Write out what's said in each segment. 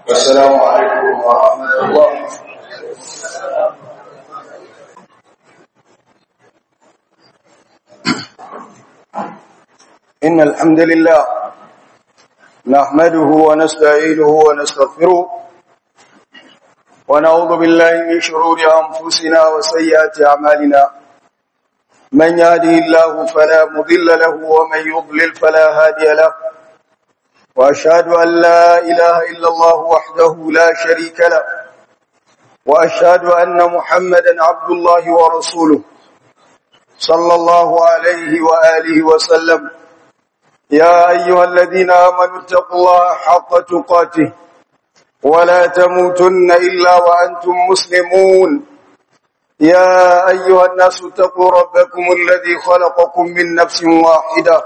السلام عليكم ورحمة الله. إن الحمد لله نحمده ونستعينه ونستغفره ونعوذ بالله من شرور أنفسنا وسيئات أعمالنا. من يهده الله فلا مضل له ومن يضلل فلا هادي له، وأشهد أن لا إله إلا الله وحده لا شريك له، وأشهد أن محمدا عبد الله ورسوله صلى الله عليه وآله وسلم. يا أيها الذين آمنوا اتقوا الله حق تقاته ولا تموتن إلا وأنتم مسلمون. يا أيها الناس اتقوا ربكم الذي خلقكم من نفس واحدة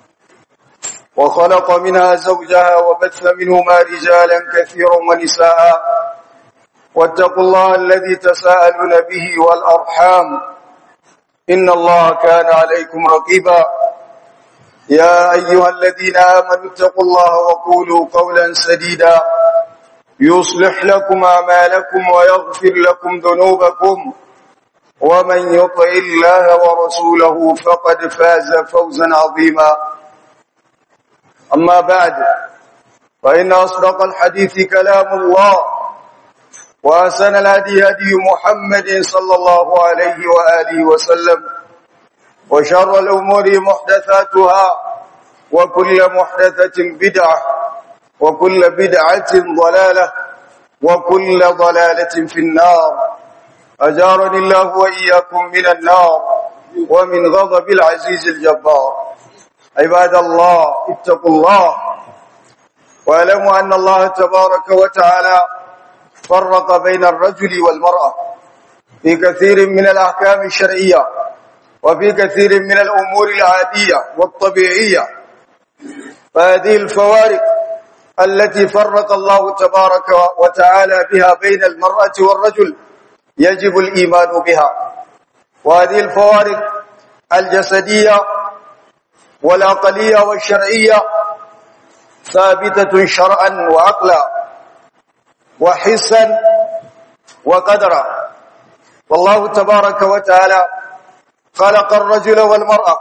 وخلق منها زوجها وبث منهما رجالا كثيرا ونساء، واتقوا الله الذي تساءلون به والأرحام إن الله كان عليكم رقيبا. يا أيها الذين آمنوا اتقوا الله وقولوا قولا سديدا يصلح لكم أعمالكم ويغفر لكم ذنوبكم، ومن يطع الله ورسوله فقد فاز فوزا عظيما. أما بعد، فإن أصدق الحديث كلام الله، وأحسن الهدي هدي محمد صلى الله عليه وآله وسلم، وشر الأمور محدثاتها، وكل محدثة بدعة، وكل بدعة ضلالة، وكل ضلالة في النار. أجارني الله وإياكم من النار ومن غضب العزيز الجبار. عباد الله، اتقوا الله واعلموا أن الله تبارك وتعالى فرق بين الرجل والمرأة في كثير من الأحكام الشرعية وفي كثير من الأمور العادية والطبيعية. فهذه الفوارق التي فرق الله تبارك وتعالى بها بين المرأة والرجل يجب الإيمان بها. وهذه الفوارق الجسدية والعقلية والشرعية ثابتة شرعا وعقلا وحسا وقدرا. والله تبارك وتعالى خلق الرجل والمرأة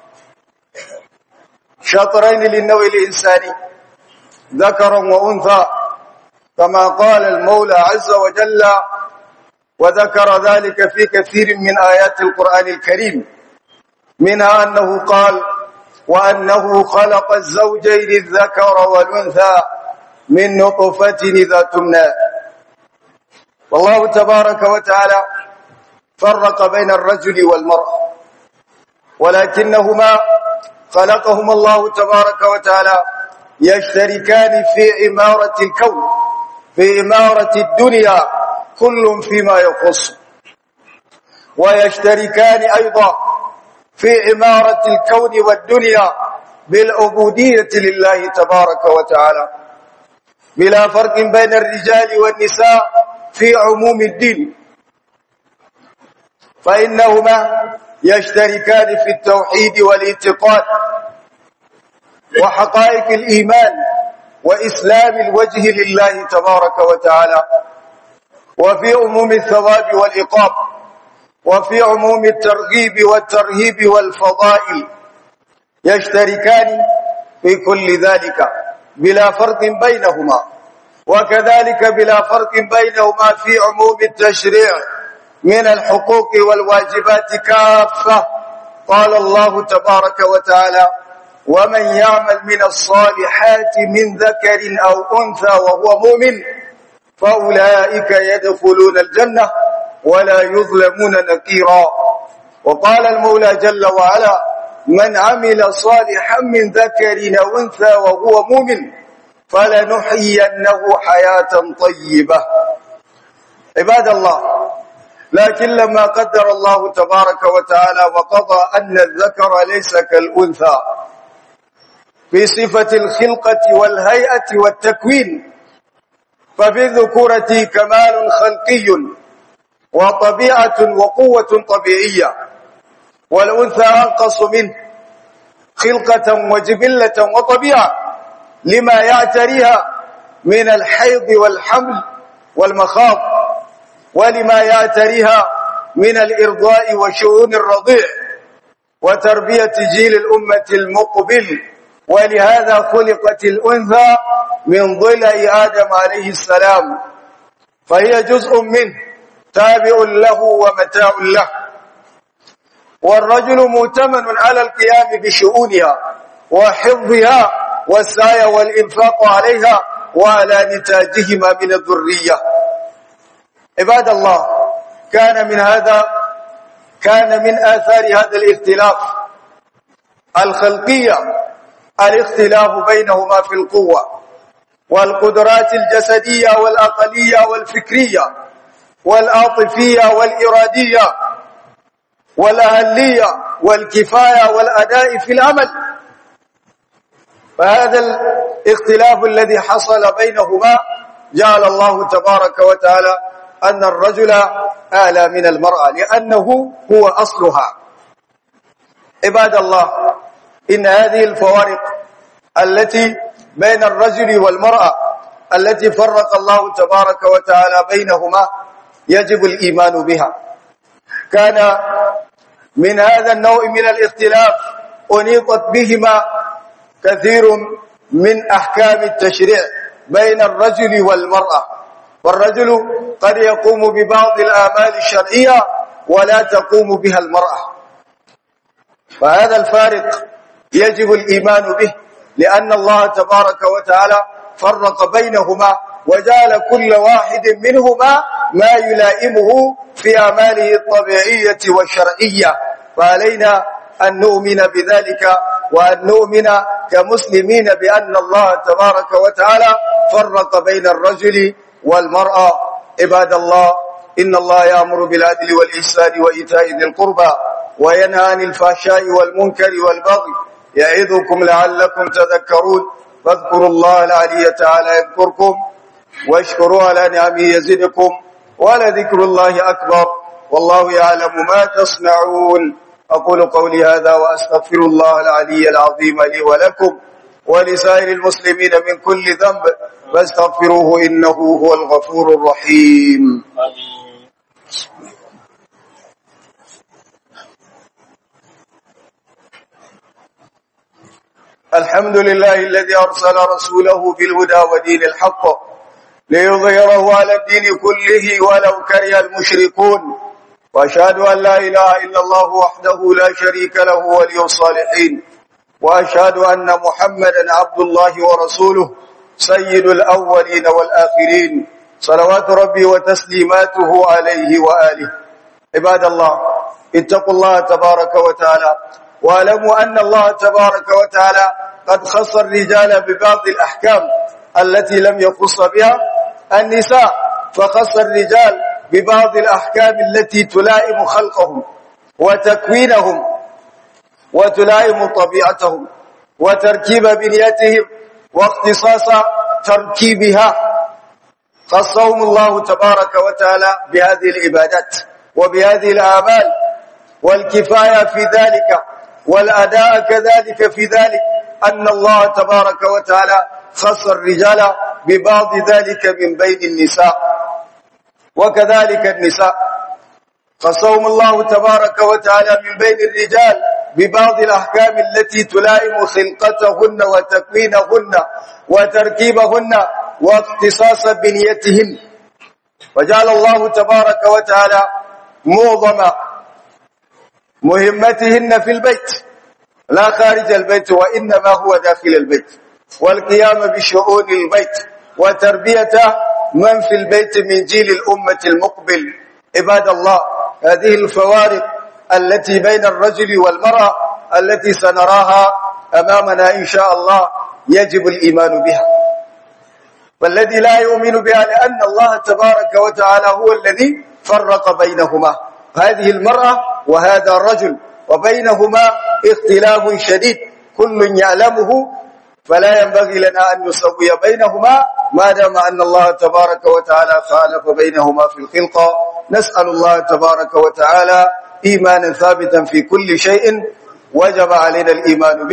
شطرين للنوع الإنساني، ذكرا وأنثى، كما قال المولى عز وجل، وذكر ذلك في كثير من آيات القرآن الكريم، منها أنه قال: وأنه خلق الزوجين الذكر والأنثى من نطفة إذا تمنى. والله تبارك وتعالى فرق بين الرجل والمرأة، ولكنهما خلقهما الله تبارك وتعالى يشتركان في عمارة الكون، في عمارة الدنيا، كل فيما يخص، ويشتركان أيضا في عمارة الكون والدنيا بالعبودية لله تبارك وتعالى، بلا فرق بين الرجال والنساء في عموم الدين، فإنهما يشتركان في التوحيد والاعتقاد وحقائق الإيمان وإسلام الوجه لله تبارك وتعالى، وفي عموم الثواب والعقاب، وفي عموم الترغيب والترهيب والفضائل. يشتركان في كل ذلك بلا فرق بينهما، وكذلك بلا فرق بينهما في عموم التشريع من الحقوق والواجبات كافة. قال الله تبارك وتعالى: ومن يعمل من الصالحات من ذكر أو أنثى وهو مؤمن فأولئك يدخلون الجنة ولا يظلمون نقيرا. وقال المولى جل وعلا: من عمل صالحا من ذكر أو أنثى وهو مؤمن فلنحيينه حياة طيبة. عباد الله، لكن لما قدر الله تبارك وتعالى وقضى أن الذكر ليس كالأنثى في صفة الخلقة والهيئة والتكوين، ففي الذكورة كمال خلقي وطبيعة وقوة طبيعية، والأنثى أنقص منه خلقة وجبلة وطبيعة لما يعتريها من الحيض والحمل والمخاض، ولما يأتريها من الإرضاء وشؤون الرضيع وتربية جيل الأمة المقبل. ولهذا خلقت الأنثى من ضلع آدم عليه السلام، فهي جزء منه تابع له ومتاع له، والرجل مؤتمن على القيام بشؤونها وحفظها والسعي والإنفاق عليها وعلى نتاجهما من الذرية. عباد الله، كان من آثار هذا الاختلاف الخلقية الاختلاف بينهما في القوة والقدرات الجسدية والعقلية والفكرية والعاطفية والإرادية والأهلية والكفاية والأداء في العمل. فهذا الاختلاف الذي حصل بينهما جعل الله تبارك وتعالى أن الرجل أعلى من المرأة لأنه هو أصلها. عباد الله، إن هذه الفوارق التي بين الرجل والمرأة التي فرق الله تبارك وتعالى بينهما يجب الإيمان بها. كان من هذا النوع من الاختلاف أنيطت بهما كثير من أحكام التشريع بين الرجل والمرأة، والرجل قد يقوم ببعض الآمال الشرعية ولا تقوم بها المرأة، فهذا الفارق يجب الإيمان به، لأن الله تبارك وتعالى فرق بينهما وجعل كل واحد منهما ما يلائمه في أعماله الطبيعية والشرعية. فعلينا أن نؤمن بذلك وأن نؤمن كمسلمين بأن الله تبارك وتعالى فرق بين الرجل والمرأة. عباد الله، إن الله يأمر بالعدل والإحسان وإيتاء ذي القربى وينهى عن الفحشاء والمنكر والبغي يعظكم لعلكم تذكرون. فاذكروا الله العلي تعالى يذكركم واشكروا على نعمه يزدكم ولذكر الله أكبر والله يعلم ما تصنعون. أقول قولي هذا وأستغفر الله العلي العظيم لي ولكم ولسائر المسلمين من كل ذنب فاستغفروه إنه هو الغفور الرحيم. الحمد لله الذي أرسل رسوله بالهدى ودين الحق ليظهره على الدين كله ولو كره المشركون، وأشهد أن لا إله إلا الله وحده لا شريك له ولي الصالحين، وأشهد أن محمدا عبد الله ورسوله سيد الأولين والآخرين، صلوات ربي وتسليماته عليه وآله. عباد الله، اتقوا الله تبارك وتعالى واعلموا أن الله تبارك وتعالى قد خص الرجال ببعض الأحكام التي لم يخص بها النساء، فخص الرجال ببعض الأحكام التي تلائم خلقهم وتكوينهم وتلائم طبيعتهم وتركيب بنيتهم واختصاص تركيبها. خصهم الله تبارك وتعالى بهذه العبادات وبهذه الأعمال، والكفاية في ذلك والأداء كذلك في ذلك أن الله تبارك وتعالى خص الرجال ببعض ذلك من بين النساء، وكذلك النساء خصهم الله تبارك وتعالى من بين الرجال ببعض الأحكام التي تلائم خلقتهن وتكوينهن وتركيبهن واختصاص بنيتهن، وجعل الله تبارك وتعالى معظم مهمتهن في البيت لا خارج البيت، وإنما هو داخل البيت، والقيام بشؤون البيت وتربية من في البيت من جيل الأمة المقبل. عباد الله، هذه الفوارق التي بين الرجل والمرأة التي سنراها أمامنا إن شاء الله يجب الإيمان بها، والذي لا يؤمن بها لأن الله تبارك وتعالى هو الذي فرق بينهما، هذه المرأة وهذا الرجل، وبينهما اختلاف شديد كل يعلمه، فلا ينبغي لنا أن نسوي بينهما ما دام أن الله تبارك وتعالى خالف بينهما في الخلقة. نسأل الله تبارك وتعالى إيمانا ثابتا في كل شيء وجب علينا الإيمان به،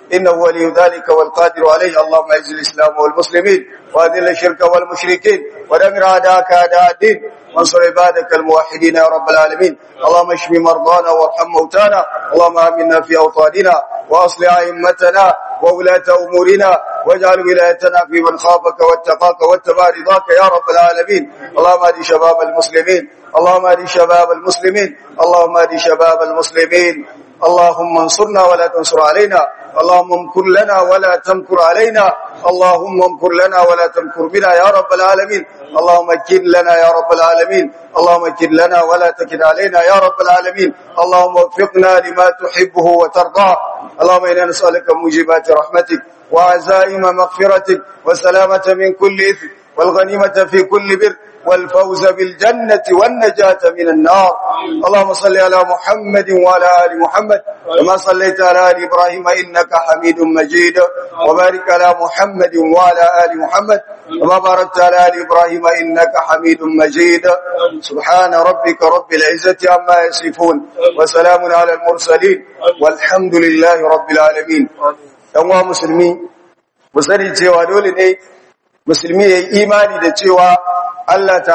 إنه ولي ذلك والقادر عليه. اللهم أعز الإسلام والمسلمين وأذل الشرك والمشركين ودمر أعداءك أعداء الدين وانصر عبادك الموحدين يا رب العالمين. اللهم اشف مرضانا وارحم موتانا. اللهم آمنا في أوطاننا وأصلح أئمتنا وولاة أمورنا واجعل ولايتنا في من خافك واتقاك واتبع رضاك يا رب العالمين. اللهم اهد شباب المسلمين. اللهم اهد شباب المسلمين. اللهم اهد شباب المسلمين. اللهم انصرنا ولا تنصر علينا. اللهم امكر لنا ولا تمكر علينا. اللهم امكر لنا ولا تمكر بنا يا رب العالمين. اللهم كن لنا يا رب العالمين. اللهم كن لنا ولا تكن علينا يا رب العالمين. اللهم وفقنا لما تحبه وترضاه. اللهم إنا نسألك موجبات رحمتك وعزائم مغفرتك وسلامة من كل إثم والغنيمة في كل بر والفوز بالجنة والنجاة من النار. اللهم صل على محمد وعلى آل محمد كما صليت على آل إبراهيم إنك حميد مجيد وبارك على محمد وعلى آل محمد كما باركت على آل إبراهيم إنك حميد مجيد. سبحان ربك رب العزة عما يصفون وسلام على المرسلين والحمد لله رب العالمين. ɗan musulmi mu sani cewa dole ne musulmi ya yi imani da cewa Allah ta